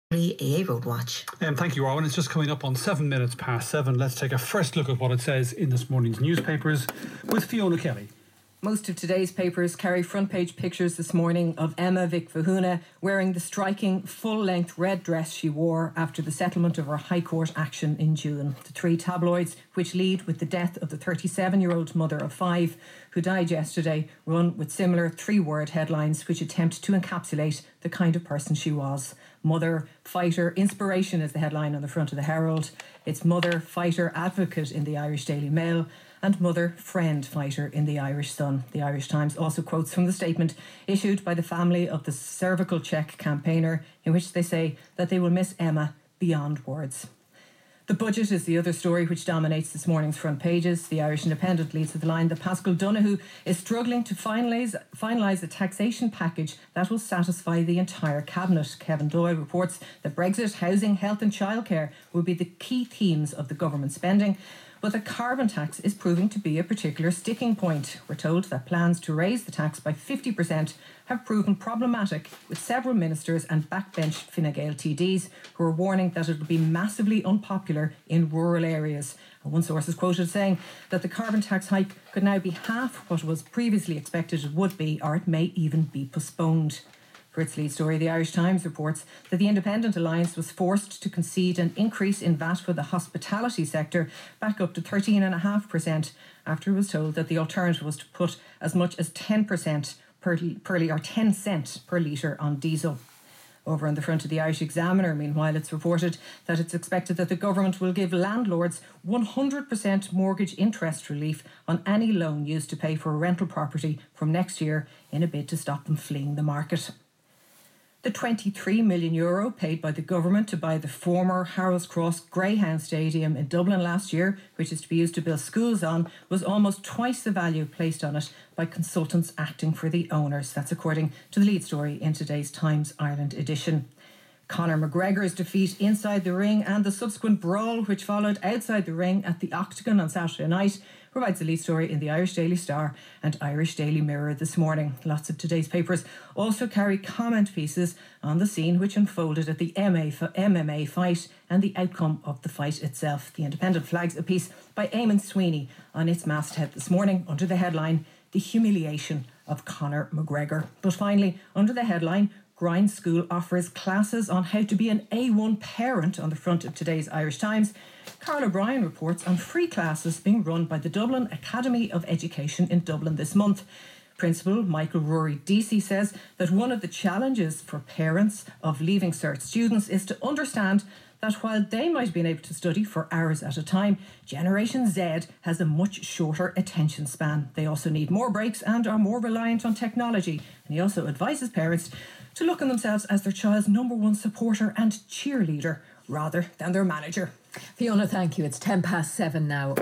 AA Road Watch. Thank you, Rowan. It's just coming up on 7:07. Let's take a first look at what it says in this morning's newspapers with Fiona Kelly. Most of today's papers carry front-page pictures this morning of Emma Vic-Vahuna wearing the striking full-length red dress she wore after the settlement of her High Court action in June. The three tabloids, which lead with the death of the 37-year-old mother of five who died yesterday, run with similar three-word headlines which attempt to encapsulate the kind of person she was. Mother, fighter, inspiration is the headline on the front of the Herald. It's mother, fighter, advocate in the Irish Daily Mail, and mother, friend, fighter in the Irish Sun. The Irish Times also quotes from the statement issued by the family of the cervical check campaigner, in which they say that they will miss Emma beyond words. The budget is the other story which dominates this morning's front pages. The Irish Independent leads with the line that Paschal Donoghue is struggling to finalise a taxation package that will satisfy the entire cabinet. Kevin Doyle reports that Brexit, housing, health and childcare will be the key themes of the government spending. But the carbon tax is proving to be a particular sticking point. We're told that plans to raise the tax by 50% have proven problematic, with several ministers and backbench Fine Gael TDs who are warning that it will be massively unpopular in rural areas. And one source is quoted saying that the carbon tax hike could now be half what was previously expected it would be, or it may even be postponed. For its lead story, the Irish Times reports that the Independent Alliance was forced to concede an increase in VAT for the hospitality sector back up to 13.5% after it was told that the alternative was to put as much as 10% or 10 cents per litre on diesel. Over on the front of the Irish Examiner, meanwhile, it's reported that it's expected that the government will give landlords 100% mortgage interest relief on any loan used to pay for a rental property from next year in a bid to stop them fleeing the market. The €23 million paid by the government to buy the former Harold's Cross Greyhound Stadium in Dublin last year, which is to be used to build schools on, was almost twice the value placed on it by consultants acting for the owners. That's according to the lead story in today's Times Ireland edition. Conor McGregor's defeat inside the ring and the subsequent brawl which followed outside the ring at the Octagon on Saturday night provides the lead story in the Irish Daily Star and Irish Daily Mirror this morning. Lots of today's papers also carry comment pieces on the scene which unfolded at the MMA fight and the outcome of the fight itself. The Independent flags a piece by Eamon Sweeney on its masthead this morning under the headline, The Humiliation of Conor McGregor. But finally, under the headline, Grind School offers classes on how to be an A1 parent on the front of today's Irish Times. Carl O'Brien reports on free classes being run by the Dublin Academy of Education in Dublin this month. Principal Michael Rory Deasy says that one of the challenges for parents of Leaving Cert students is to understand that while they might have been able to study for hours at a time, Generation Z has a much shorter attention span. They also need more breaks and are more reliant on technology. And he also advises parents to look on themselves as their child's number one supporter and cheerleader rather than their manager. Fiona, thank you. It's 7:10 now.